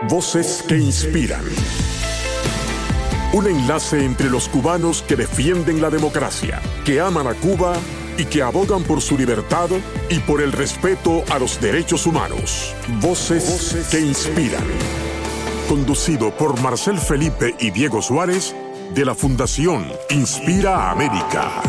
Voces que inspiran. Un enlace entre los cubanos que defienden la democracia, que aman a Cuba y que abogan por su libertad y por el respeto a los derechos humanos. Voces que inspiran. Conducido por Marcel Felipe y Diego Suárez, de la Fundación Inspira América.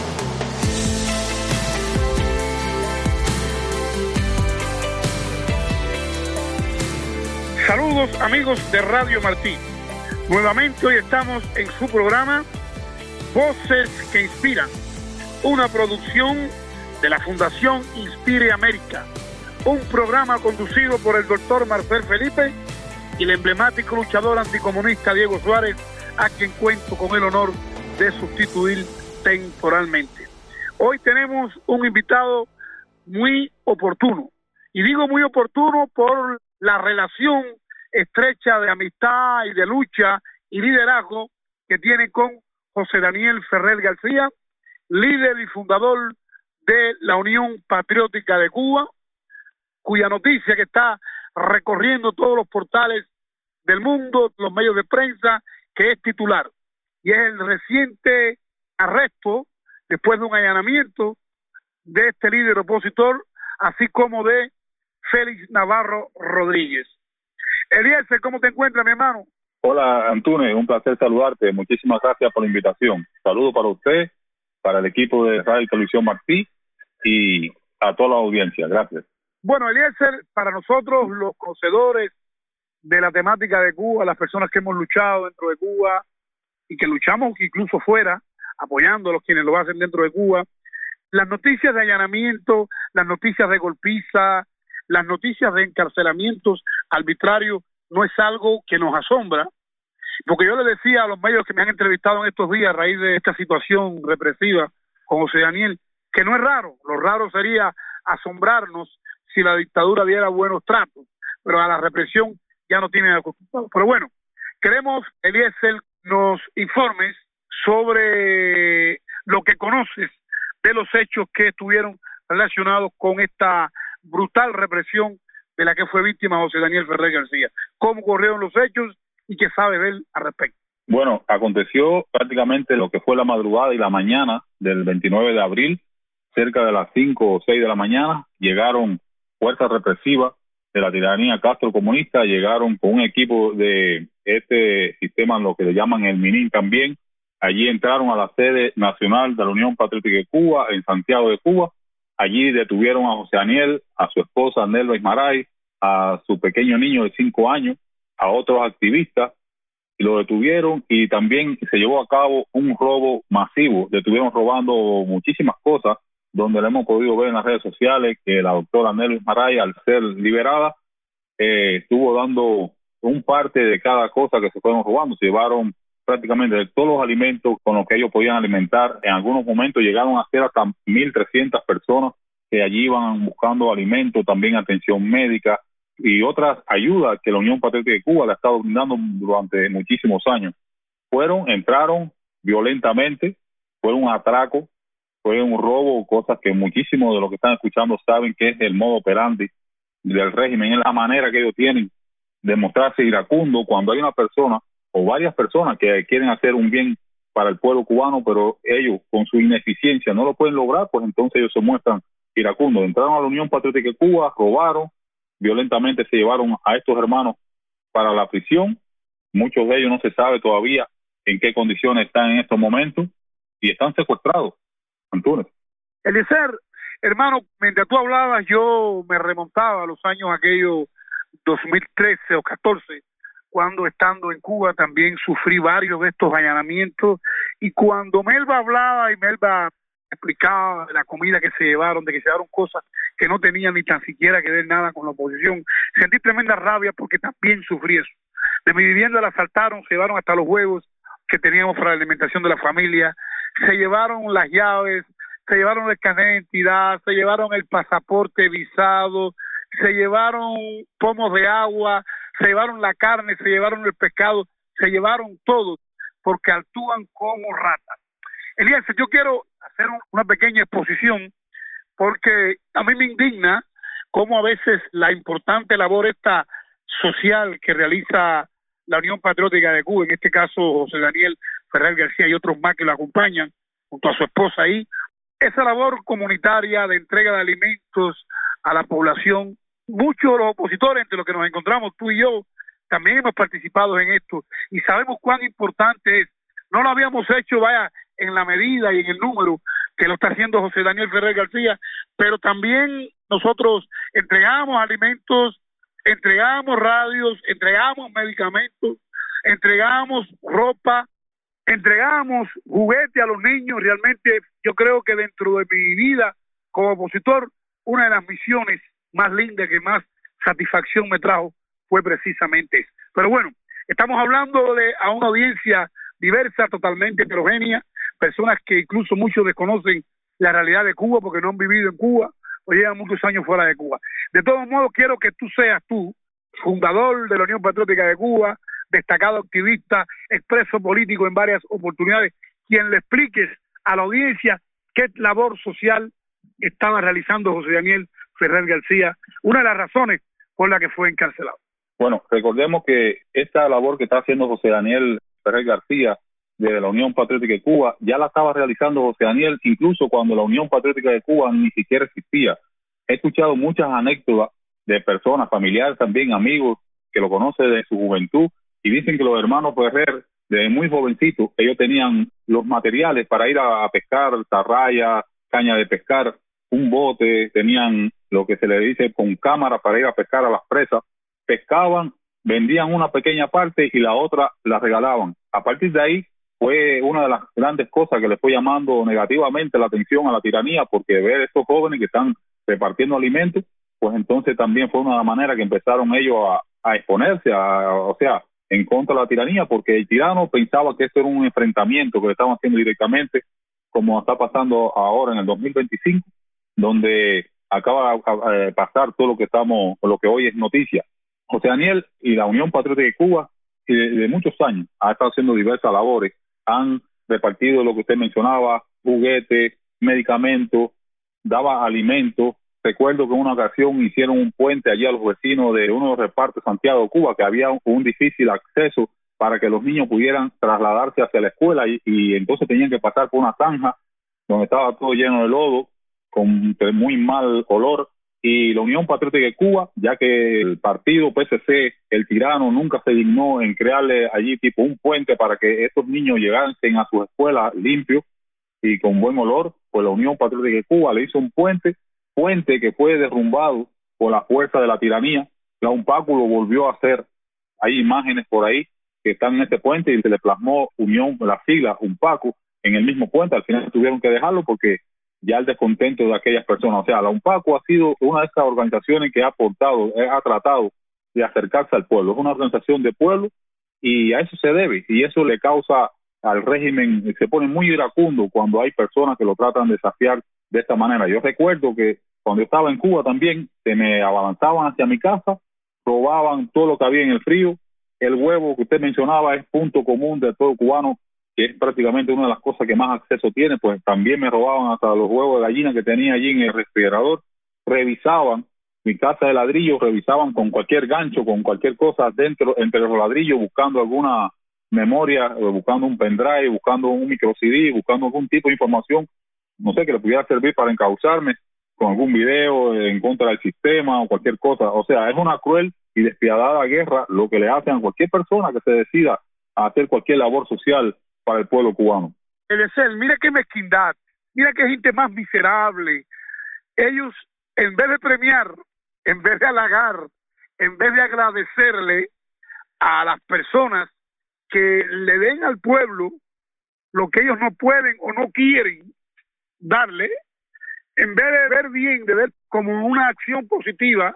Saludos amigos de Radio Martí. Nuevamente hoy estamos en su programa Voces que Inspiran, una producción de la Fundación Inspire América, un programa conducido por el doctor Marcel Felipe y el emblemático luchador anticomunista Diego Suárez, a quien cuento con el honor de sustituir temporalmente. Hoy tenemos un invitado muy oportuno, y digo muy oportuno por la relación estrecha de amistad y de lucha y liderazgo que tiene con José Daniel Ferrer García, líder y fundador de la Unión Patriótica de Cuba, cuya noticia que está recorriendo todos los portales del mundo, los medios de prensa, que es titular, y es el reciente arresto, después de un allanamiento, de este líder opositor, así como de Félix Navarro Rodríguez. Eliezer, ¿cómo te encuentras, mi hermano? Hola, Antunes, un placer saludarte. Muchísimas gracias por la invitación. Saludos para usted, para el equipo de Radio y Televisión Martí y a toda la audiencia. Gracias. Bueno, Eliezer, para nosotros, los conocedores de la temática de Cuba, las personas que hemos luchado dentro de Cuba y que luchamos incluso fuera, apoyando a los quienes lo hacen dentro de Cuba, las noticias de allanamiento, las noticias de golpiza, las noticias de encarcelamientos arbitrarios no es algo que nos asombra, porque yo le decía a los medios que me han entrevistado en estos días a raíz de esta situación represiva con José Daniel, que no es raro. Lo raro sería asombrarnos si la dictadura diera buenos tratos, pero a la represión ya no tienen acostumbrado. Pero bueno, queremos, Eliezer, nos informes sobre lo que conoces de los hechos que estuvieron relacionados con esta brutal represión de la que fue víctima José Daniel Ferrer García. ¿Cómo ocurrieron los hechos y qué sabe de él al respecto? Bueno, aconteció prácticamente lo que fue la madrugada y la mañana del 29 de abril, cerca de las 5 o 6 de la mañana, llegaron fuerzas represivas de la tiranía Castro comunista, llegaron con un equipo de este sistema, lo que le llaman el MININ también. Allí entraron a la sede nacional de la Unión Patriótica de Cuba, en Santiago de Cuba. Allí detuvieron a José Daniel, a su esposa Nelva Ismaray, a su pequeño niño de 5 años, a otros activistas, y lo detuvieron, y también se llevó a cabo un robo masivo. Detuvieron robando muchísimas cosas, donde le hemos podido ver en las redes sociales que la doctora Nelva Ismaray, al ser liberada, estuvo dando un parte de cada cosa que se fueron robando. Se llevaron prácticamente todos los alimentos con los que ellos podían alimentar. En algunos momentos llegaron a ser hasta 1.300 personas que allí iban buscando alimentos, también atención médica y otras ayudas que la Unión Patriótica de Cuba le ha estado brindando durante muchísimos años. Entraron violentamente, fue un atraco, fue un robo, cosas que muchísimos de los que están escuchando saben que es el modo operandi del régimen, es la manera que ellos tienen de mostrarse iracundo cuando hay una persona o varias personas que quieren hacer un bien para el pueblo cubano, pero ellos con su ineficiencia no lo pueden lograr, pues entonces ellos se muestran iracundos. Entraron a la Unión Patriótica de Cuba, robaron, violentamente se llevaron a estos hermanos para la prisión. Muchos de ellos no se sabe todavía en qué condiciones están en estos momentos y están secuestrados. Antunes. Eliezer, hermano, mientras tú hablabas yo me remontaba a los años aquellos 2013 o 14, cuando estando en Cuba también sufrí varios de estos allanamientos, y cuando Melba hablaba y Melba explicaba de la comida que se llevaron, de que se llevaron cosas que no tenían ni tan siquiera que ver nada con la oposición, sentí tremenda rabia porque también sufrí eso. De mi vivienda la asaltaron, se llevaron hasta los huevos que teníamos para la alimentación de la familia, se llevaron las llaves, se llevaron el carnet de identidad, se llevaron el pasaporte visado, se llevaron pomos de agua, se llevaron la carne, se llevaron el pescado, se llevaron todo, porque actúan como ratas. Eliezer, yo quiero hacer una pequeña exposición, porque a mí me indigna cómo a veces la importante labor esta social que realiza la Unión Patriótica de Cuba, en este caso José Daniel Ferrer García y otros más que lo acompañan, junto a su esposa ahí. Esa labor comunitaria de entrega de alimentos a la población, muchos de los opositores, entre los que nos encontramos tú y yo, también hemos participado en esto y sabemos cuán importante es. No lo habíamos hecho, en la medida y en el número que lo está haciendo José Daniel Ferrer García, pero también nosotros entregamos alimentos, entregamos radios, entregamos medicamentos, entregamos ropa, entregamos juguete a los niños. Realmente yo creo que dentro de mi vida como opositor, una de las misiones más lindas que más satisfacción me trajo fue precisamente eso. Pero bueno, estamos hablando a una audiencia diversa, totalmente heterogénea, personas que incluso muchos desconocen la realidad de Cuba porque no han vivido en Cuba o llevan muchos años fuera de Cuba. De todos modos, quiero que tú seas fundador de la Unión Patriótica de Cuba, destacado activista, expreso político en varias oportunidades, quien le expliques a la audiencia qué labor social estaba realizando José Daniel Ferrer García, una de las razones por la que fue encarcelado. Bueno, recordemos que esta labor que está haciendo José Daniel Ferrer García de la Unión Patriótica de Cuba, ya la estaba realizando José Daniel incluso cuando la Unión Patriótica de Cuba ni siquiera existía. He escuchado muchas anécdotas de personas, familiares también, amigos, que lo conocen de su juventud, y dicen que los hermanos Ferrer, desde muy jovencitos, ellos tenían los materiales para ir a pescar, tarraya, caña de pescar, un bote, tenían lo que se le dice con cámara para ir a pescar a las presas, pescaban, vendían una pequeña parte y la otra la regalaban. A partir de ahí fue una de las grandes cosas que le fue llamando negativamente la atención a la tiranía, porque ver a estos jóvenes que están repartiendo alimentos, pues entonces también fue una manera que empezaron ellos a exponerse, o sea, en contra de la tiranía, porque el tirano pensaba que esto era un enfrentamiento que le estaban haciendo directamente, como está pasando ahora en el 2025, donde acaba de pasar todo lo que hoy es noticia. José Daniel y la Unión Patriótica de Cuba, de muchos años, ha estado haciendo diversas labores, han repartido lo que usted mencionaba, juguetes, medicamentos, daba alimentos. Recuerdo que en una ocasión hicieron un puente allí a los vecinos de uno de los repartos de Santiago de Cuba, que había un difícil acceso para que los niños pudieran trasladarse hacia la escuela y entonces tenían que pasar por una zanja donde estaba todo lleno de lodo, con muy mal olor. Y la Unión Patriótica de Cuba, ya que el partido PSC, el tirano, nunca se dignó en crearle allí tipo un puente para que estos niños llegaran a sus escuelas limpios y con buen olor, pues la Unión Patriótica de Cuba le hizo un puente que fue derrumbado por la fuerza de la tiranía. La UNPACU lo volvió a hacer. Hay imágenes por ahí que están en este puente y se le plasmó la sigla UNPACU en el mismo puente. Al final tuvieron que dejarlo porque ya el descontento de aquellas personas. O sea, la UNPACU ha sido una de estas organizaciones que ha tratado de acercarse al pueblo. Es una organización de pueblo y a eso se debe. Y eso le causa al régimen, se pone muy iracundo cuando hay personas que lo tratan de desafiar de esta manera. Yo recuerdo que cuando estaba en Cuba también se me abalanzaban hacia mi casa, robaban todo lo que había en el frío. El huevo que usted mencionaba es punto común de todo cubano, que es prácticamente una de las cosas que más acceso tiene. Pues también me robaban hasta los huevos de gallina que tenía allí en el refrigerador. Revisaban mi casa de ladrillo, revisaban con cualquier gancho, con cualquier cosa dentro, entre los ladrillos, buscando alguna memoria, buscando un pendrive, buscando un micro CD, buscando algún tipo de información, no sé, que le pudiera servir para encauzarme con algún video en contra del sistema o cualquier cosa. O sea, es una cruel y despiadada guerra lo que le hacen a cualquier persona que se decida a hacer cualquier labor social para el pueblo cubano. Eliezer, mira qué mezquindad, mira qué gente más miserable. Ellos, en vez de premiar, en vez de halagar, en vez de agradecerle a las personas que le den al pueblo lo que ellos no pueden o no quieren darle, en vez de ver bien, de ver como una acción positiva,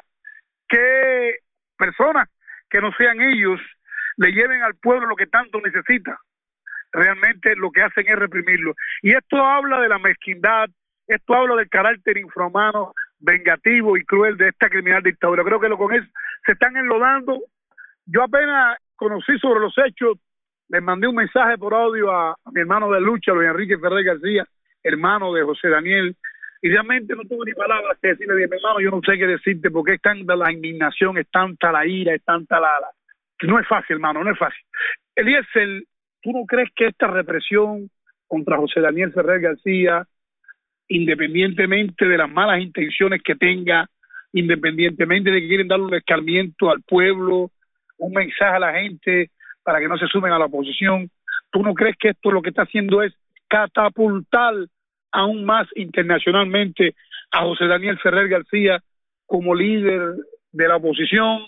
que personas que no sean ellos le lleven al pueblo lo que tanto necesita, realmente lo que hacen es reprimirlo. Y esto habla de la mezquindad, esto habla del carácter infrahumano, vengativo y cruel de esta criminal dictadura. Creo que con eso se están enlodando. Yo apenas conocí sobre los hechos, les mandé un mensaje por audio a mi hermano de lucha, Luis Enrique Ferrer García, hermano de José Daniel, Y realmente no tuve ni palabras que decirle, mi hermano, yo no sé qué decirte, porque es tanta la indignación, es tanta la ira, es tanta que no es fácil, hermano, no es fácil. Eliezer, ¿tú no crees que esta represión contra José Daniel Ferrer García, independientemente de las malas intenciones que tenga, independientemente de que quieren darle un escarmiento al pueblo, un mensaje a la gente para que no se sumen a la oposición, ¿tú no crees que esto lo que está haciendo es catapultar aún más internacionalmente a José Daniel Ferrer García como líder de la oposición,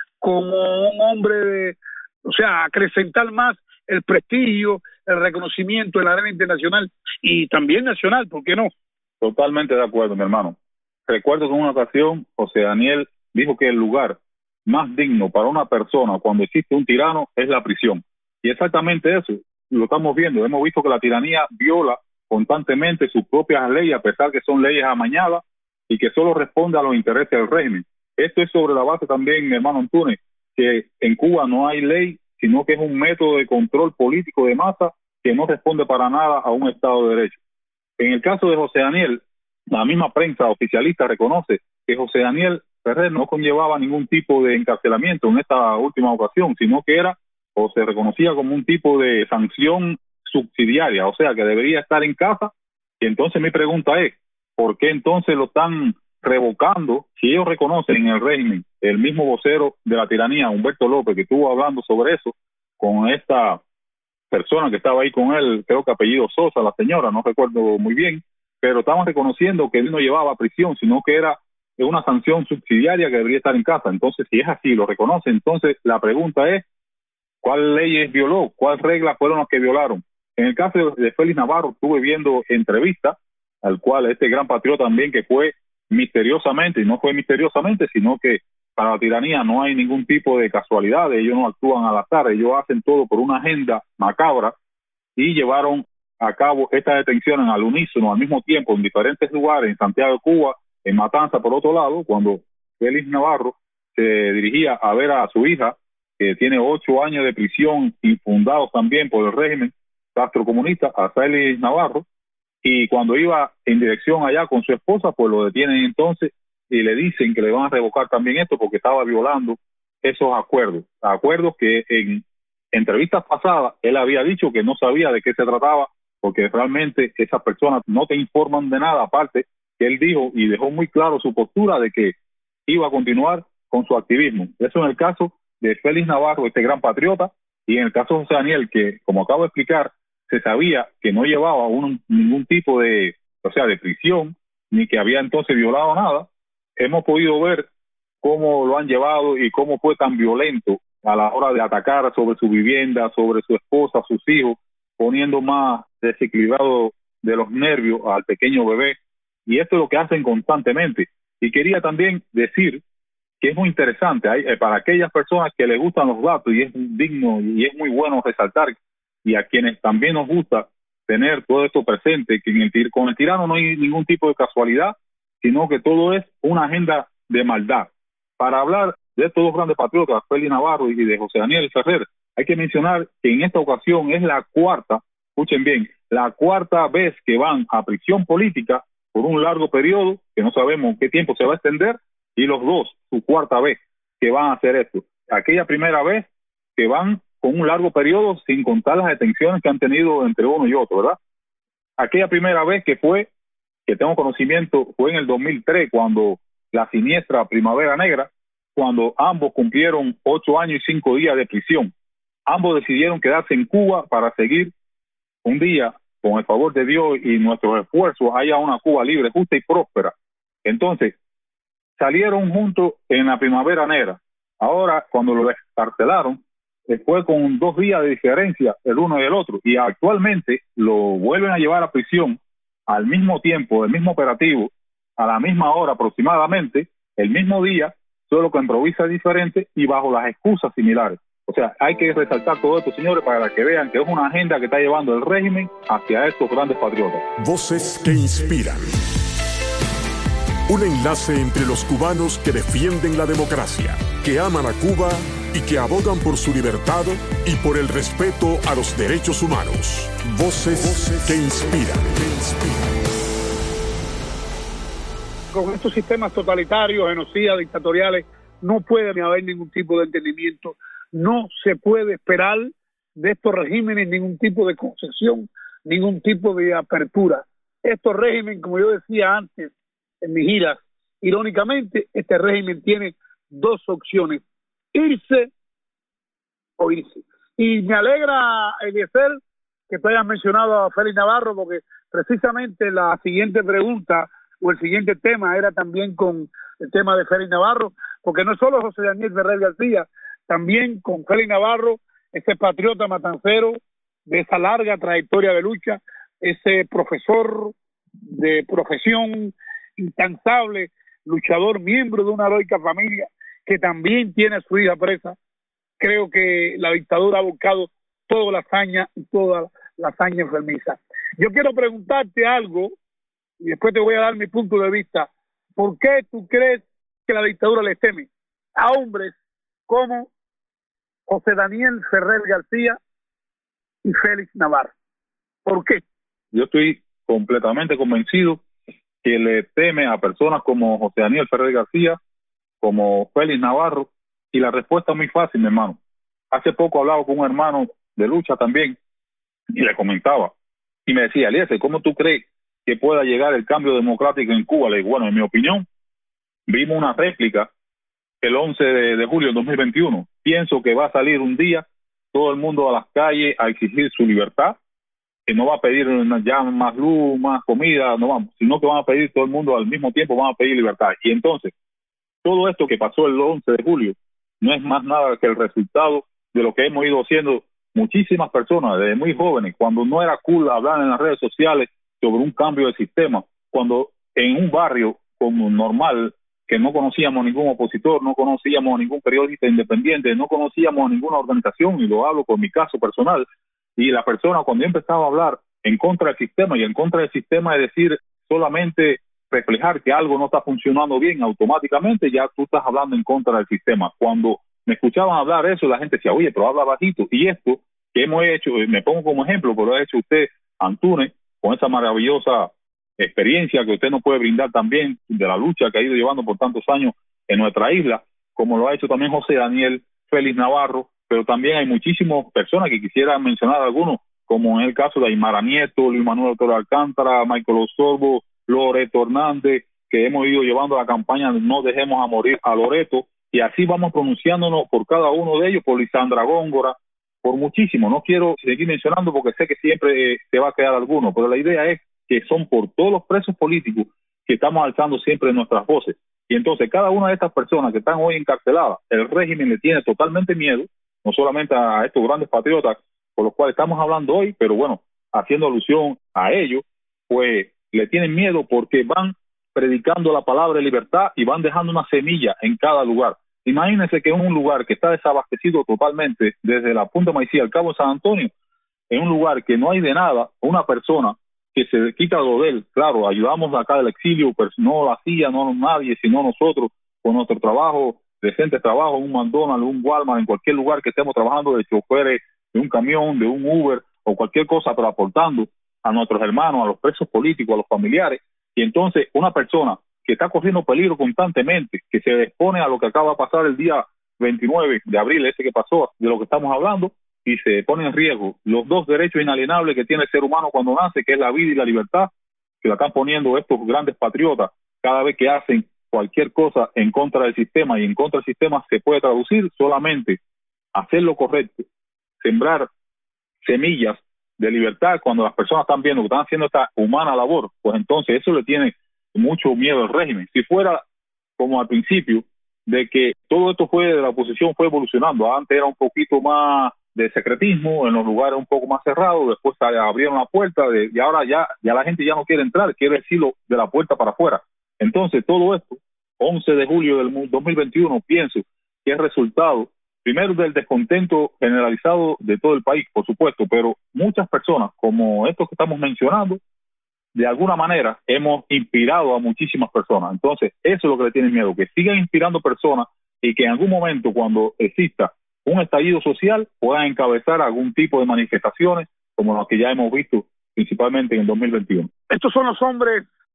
como un hombre acrecentar más el prestigio, el reconocimiento en la arena internacional y también nacional, ¿por qué no? Totalmente de acuerdo, mi hermano. Recuerdo que en una ocasión José Daniel dijo que el lugar más digno para una persona cuando existe un tirano es la prisión. Y exactamente eso lo estamos viendo. Hemos visto que la tiranía viola constantemente sus propias leyes, a pesar que son leyes amañadas y que solo responde a los intereses del régimen. Esto es sobre la base también, mi hermano Antunes, que en Cuba no hay ley, sino que es un método de control político de masa que no responde para nada a un Estado de Derecho. En el caso de José Daniel, la misma prensa oficialista reconoce que José Daniel Ferrer no conllevaba ningún tipo de encarcelamiento en esta última ocasión, sino que era o se reconocía como un tipo de sanción subsidiaria, o sea, que debería estar en casa. Y entonces mi pregunta es, ¿por qué entonces lo están revocando? Si ellos reconocen en el régimen, el mismo vocero de la tiranía, Humberto López, que estuvo hablando sobre eso con esta persona que estaba ahí con él, creo que apellido Sosa, la señora, no recuerdo muy bien, pero estaban reconociendo que él no llevaba a prisión, sino que era una sanción subsidiaria que debería estar en casa. Entonces, si es así, lo reconoce, entonces la pregunta es, ¿cuál leyes violó? ¿Cuáles reglas fueron las que violaron? En el caso de Félix Navarro, estuve viendo entrevistas al cual este gran patriota también, que fue misteriosamente, y no fue misteriosamente, sino que para la tiranía no hay ningún tipo de casualidad, ellos no actúan al azar, ellos hacen todo por una agenda macabra, y llevaron a cabo estas detenciones al unísono, al mismo tiempo, en diferentes lugares, en Santiago de Cuba, en Matanza, por otro lado, cuando Félix Navarro se dirigía a ver a su hija, que tiene 8 años de prisión, infundados también por el régimen castrocomunista, a Félix Navarro, y cuando iba en dirección allá con su esposa, pues lo detienen entonces y le dicen que le van a revocar también esto porque estaba violando esos acuerdos que en entrevistas pasadas él había dicho que no sabía de qué se trataba, porque realmente esas personas no te informan de nada, aparte que él dijo y dejó muy claro su postura de que iba a continuar con su activismo. Eso en el caso de Félix Navarro, este gran patriota, y en el caso de José Daniel, que como acabo de explicar, se sabía que no llevaba ningún tipo de prisión, ni que había entonces violado nada. Hemos podido ver cómo lo han llevado y cómo fue tan violento a la hora de atacar sobre su vivienda, sobre su esposa, sus hijos, poniendo más desequilibrado de los nervios al pequeño bebé. Y esto es lo que hacen constantemente. Y quería también decir que es muy interesante, para aquellas personas que les gustan los datos, y es digno y es muy bueno resaltar, y a quienes también nos gusta tener todo esto presente, que con el tirano no hay ningún tipo de casualidad, sino que todo es una agenda de maldad. Para hablar de estos dos grandes patriotas, Félix Navarro y de José Daniel Ferrer, hay que mencionar que en esta ocasión es la cuarta, escuchen bien, la cuarta vez que van a prisión política por un largo periodo, que no sabemos qué tiempo se va a extender, y los dos, su cuarta vez que van a hacer esto. Aquella primera vez que van con un largo periodo, sin contar las detenciones que han tenido entre uno y otro, ¿verdad? Aquella primera vez que tengo conocimiento, fue en el 2003, cuando la siniestra Primavera Negra, cuando ambos cumplieron 8 años y 5 días de prisión. Ambos decidieron quedarse en Cuba para seguir un día, con el favor de Dios y nuestros esfuerzos, haya una Cuba libre, justa y próspera. Entonces, salieron juntos en la Primavera Negra. Ahora, cuando lo descarcelaron, fue con 2 días de diferencia el uno y el otro, y actualmente lo vuelven a llevar a prisión al mismo tiempo, el mismo operativo, a la misma hora aproximadamente, el mismo día, solo que improvisa diferente y bajo las excusas similares. O sea, hay que resaltar todo esto, señores, para que vean que es una agenda que está llevando el régimen hacia estos grandes patriotas. Voces que inspiran. Un enlace entre los cubanos que defienden la democracia, que aman a Cuba y que abogan por su libertad y por el respeto a los derechos humanos. Voces que inspiran. con estos sistemas totalitarios, genocidas, dictatoriales, no puede haber ningún tipo de entendimiento, no se puede esperar de estos regímenes ningún tipo de concesión, ningún tipo de apertura. Estos regímenes, como yo decía antes en mis giras, irónicamente, este régimen tiene dos opciones: irse o irse. Y me alegra, Eliezer, que tú hayas mencionado a Félix Navarro, porque precisamente la siguiente pregunta o el siguiente tema era también con el tema de Félix Navarro, porque no solo José Daniel Ferrer García, también con Félix Navarro, ese patriota matancero de esa larga trayectoria de lucha, ese profesor de profesión incansable, luchador, miembro de una heroica familia, que también tiene a su hija presa. Creo que la dictadura ha buscado toda la hazaña y toda la hazaña enfermiza. Yo quiero preguntarte algo, y después te voy a dar mi punto de vista. ¿Por qué tú crees que la dictadura le teme a hombres como José Daniel Ferrer García y Félix Navarro? ¿Por qué? Yo estoy completamente convencido que le teme a personas como José Daniel Ferrer García, como Félix Navarro, y la respuesta es muy fácil, mi hermano. Hace poco hablaba con un hermano de lucha también, y le comentaba, y me decía: Eliezer, ¿cómo tú crees que pueda llegar el cambio democrático en Cuba? Le digo, bueno, en mi opinión, vimos una réplica el 11 de julio de 2021. Pienso que va a salir un día todo el mundo a las calles a exigir su libertad, que no va a pedir ya más luz, más comida, no vamos, sino que van a pedir todo el mundo al mismo tiempo, van a pedir libertad. Y entonces, todo esto que pasó el 11 de julio no es más nada que el resultado de lo que hemos ido haciendo muchísimas personas desde muy jóvenes, cuando no era cool hablar en las redes sociales sobre un cambio de sistema, cuando en un barrio como normal, que no conocíamos ningún opositor, no conocíamos ningún periodista independiente, no conocíamos ninguna organización, y lo hablo por mi caso personal, y la persona cuando yo empezaba a hablar en contra del sistema, y en contra del sistema es decir, solamente reflejar que algo no está funcionando bien, automáticamente ya tú estás hablando en contra del sistema. Cuando me escuchaban hablar eso, la gente decía: oye, pero habla bajito. Y esto que hemos hecho, me pongo como ejemplo, pero lo ha hecho usted, Antunes, con esa maravillosa experiencia que usted nos puede brindar también de la lucha que ha ido llevando por tantos años en nuestra isla, como lo ha hecho también José Daniel, Félix Navarro, pero también hay muchísimas personas que quisiera mencionar algunos, como en el caso de Aymara Nieto, Luis Manuel Torres Alcántara, Michael Osorbo, Loreto Hernández, que hemos ido llevando la campaña No Dejemos a Morir a Loreto, y así vamos pronunciándonos por cada uno de ellos, por Lisandra Góngora, por muchísimo. No quiero seguir mencionando porque sé que siempre se va a quedar alguno, pero la idea es que son por todos los presos políticos que estamos alzando siempre nuestras voces. Y entonces cada una de estas personas que están hoy encarceladas, el régimen le tiene totalmente miedo, no solamente a estos grandes patriotas por los cuales estamos hablando hoy, pero bueno, haciendo alusión a ellos, pues le tienen miedo porque van predicando la palabra de libertad y van dejando una semilla en cada lugar. Imagínense que en un lugar que está desabastecido totalmente, desde la Punta Maicía al Cabo de San Antonio, en un lugar que no hay de nada, una persona que se quita lo de él, claro, ayudamos acá del exilio, pero no lo hacía, no nadie, sino nosotros, con nuestro trabajo, decente trabajo, un McDonald's, un Walmart, en cualquier lugar que estemos trabajando, de choferes, de un camión, de un Uber, o cualquier cosa, pero aportando a nuestros hermanos, a los presos políticos, a los familiares. Y entonces una persona que está corriendo peligro constantemente, que se expone a lo que acaba de pasar el día 29 de abril, ese que pasó, de lo que estamos hablando, y se pone en riesgo los dos derechos inalienables que tiene el ser humano cuando nace, que es la vida y la libertad, que la están poniendo estos grandes patriotas cada vez que hacen cualquier cosa en contra del sistema, y en contra del sistema se puede traducir solamente hacer lo correcto, sembrar semillas de libertad cuando las personas están viendo que están haciendo esta humana labor, pues entonces eso le tiene mucho miedo al régimen. Si fuera como al principio, de que todo esto fue de la oposición, fue evolucionando, antes era un poquito más de secretismo, en los lugares un poco más cerrados, después abrieron la puerta y ahora ya la gente ya no quiere entrar, quiere decirlo de la puerta para afuera. Entonces todo esto, 11 de julio del 2021, pienso que es resultado primero del descontento generalizado de todo el país, por supuesto, pero muchas personas, como estos que estamos mencionando, de alguna manera hemos inspirado a muchísimas personas. Entonces, eso es lo que le tienen miedo, que sigan inspirando personas y que en algún momento, cuando exista un estallido social, puedan encabezar algún tipo de manifestaciones como las que ya hemos visto principalmente en el 2021. Estos son los hombres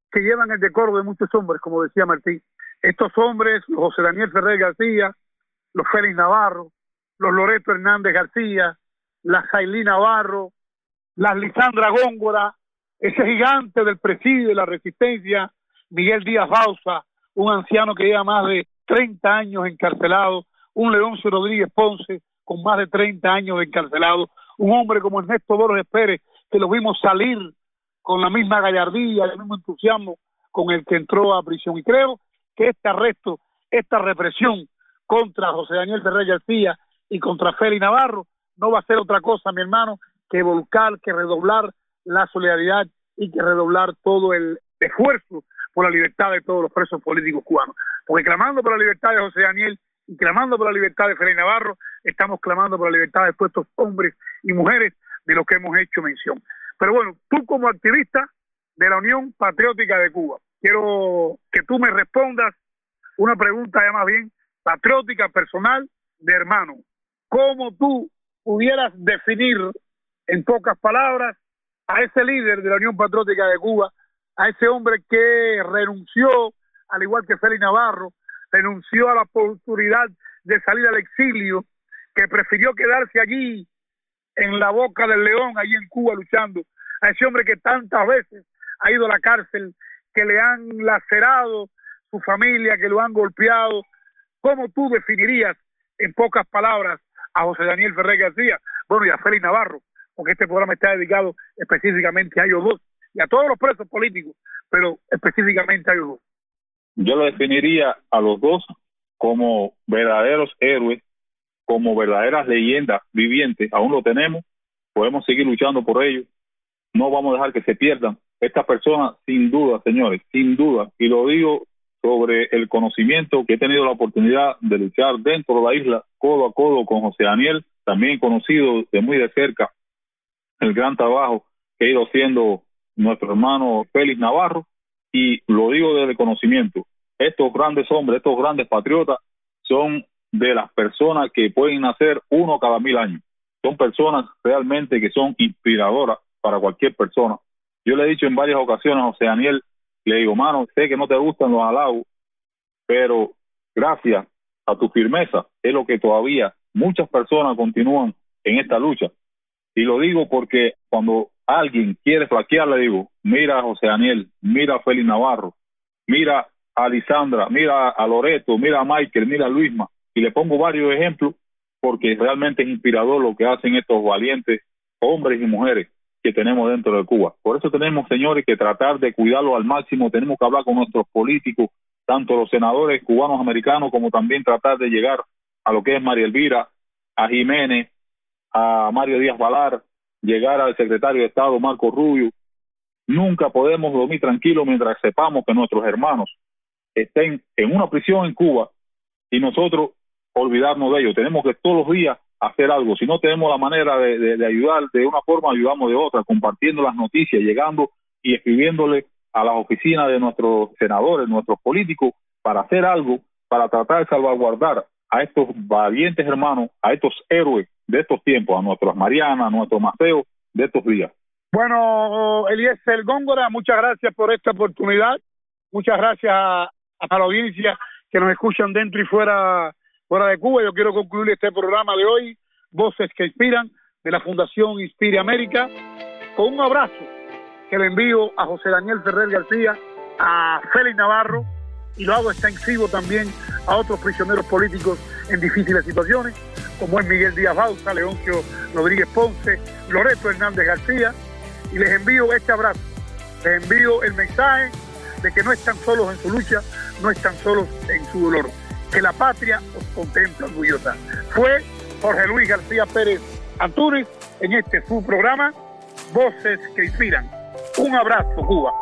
que llevan el decoro de muchos hombres, como decía Martín. Estos hombres, los José Daniel Ferrer García, los Félix Navarro, los Loreto Hernández García, la Jailí Navarro, la Lisandra Góngora, ese gigante del presidio de la resistencia, Miguel Díaz Bauza, un anciano que lleva más de 30 años encarcelado, un Leoncio Rodríguez Ponce con más de 30 años encarcelado, un hombre como Ernesto Borges Pérez, que lo vimos salir con la misma gallardía, el mismo entusiasmo con el que entró a prisión. Y creo que este arresto, esta represión contra José Daniel Ferrer García y contra Félix Navarro no va a ser otra cosa, mi hermano, que volcar, que redoblar la solidaridad y que redoblar todo el esfuerzo por la libertad de todos los presos políticos cubanos. Porque clamando por la libertad de José Daniel y clamando por la libertad de Félix Navarro, estamos clamando por la libertad de estos hombres y mujeres de los que hemos hecho mención. Pero bueno, tú como activista de la Unión Patriótica de Cuba, quiero que tú me respondas una pregunta ya más bien patriótica, personal, de hermano. ¿Cómo tú pudieras definir en pocas palabras a ese líder de la Unión Patriótica de Cuba, a ese hombre que renunció, al igual que Félix Navarro, renunció a la oportunidad de salir al exilio, que prefirió quedarse allí en la boca del león, allí en Cuba luchando, a ese hombre que tantas veces ha ido a la cárcel, que le han lacerado su familia, que lo han golpeado? ¿Cómo tú definirías en pocas palabras a José Daniel Ferrer García? Bueno, y a Félix Navarro, porque este programa está dedicado específicamente a ellos dos y a todos los presos políticos, pero específicamente a ellos dos. Yo lo definiría a los dos como verdaderos héroes, como verdaderas leyendas vivientes. Aún lo tenemos, podemos seguir luchando por ellos, no vamos a dejar que se pierdan. Estas personas, sin duda, señores, sin duda, y lo digo sobre el conocimiento que he tenido la oportunidad de luchar dentro de la isla, codo a codo con José Daniel, también conocido de muy de cerca el gran trabajo que ha ido haciendo nuestro hermano Félix Navarro, y lo digo desde el conocimiento. Estos grandes hombres, estos grandes patriotas, son de las personas que pueden nacer uno cada 1000 años. Son personas realmente que son inspiradoras para cualquier persona. Yo le he dicho en varias ocasiones a José Daniel, le digo, mano, sé que no te gustan los halagos, pero gracias a tu firmeza es lo que todavía muchas personas continúan en esta lucha. Y lo digo porque cuando alguien quiere flaquear, le digo, mira a José Daniel, mira a Félix Navarro, mira a Lisandra, mira a Loreto, mira a Michael, mira a Luisma, y le pongo varios ejemplos porque realmente es inspirador lo que hacen estos valientes hombres y mujeres que tenemos dentro de Cuba. Por eso tenemos, señores, que tratar de cuidarlo al máximo. Tenemos que hablar con nuestros políticos, tanto los senadores cubanos americanos, como también tratar de llegar a lo que es María Elvira, a Jiménez, a Mario Díaz Balar, llegar al secretario de Estado Marco Rubio. Nunca podemos dormir tranquilos mientras sepamos que nuestros hermanos estén en una prisión en Cuba y nosotros olvidarnos de ellos. Tenemos que todos los días hacer algo. Si no tenemos la manera de ayudar de una forma, ayudamos de otra, compartiendo las noticias, llegando y escribiéndole a las oficinas de nuestros senadores, nuestros políticos, para hacer algo, para tratar de salvaguardar a estos valientes hermanos, a estos héroes de estos tiempos, a nuestras Marianas, a nuestros Mateo de estos días. Bueno, Eliezer Góngora, muchas gracias por esta oportunidad. Muchas gracias a la audiencia que nos escuchan dentro y fuera de Cuba. Yo quiero concluir este programa de hoy, Voces que Inspiran, de la Fundación Inspire América, con un abrazo que le envío a José Daniel Ferrer García, a Félix Navarro, y lo hago extensivo también a otros prisioneros políticos en difíciles situaciones, como es Miguel Díaz Bauza, Leoncio Rodríguez Ponce, Loreto Hernández García, y les envío este abrazo, les envío el mensaje de que no están solos en su lucha, no están solos en su dolor, que la patria os contempla orgullosa. Fue Jorge Luis García Pérez Antúnez en este su programa, Voces que Inspiran. Un abrazo, Cuba.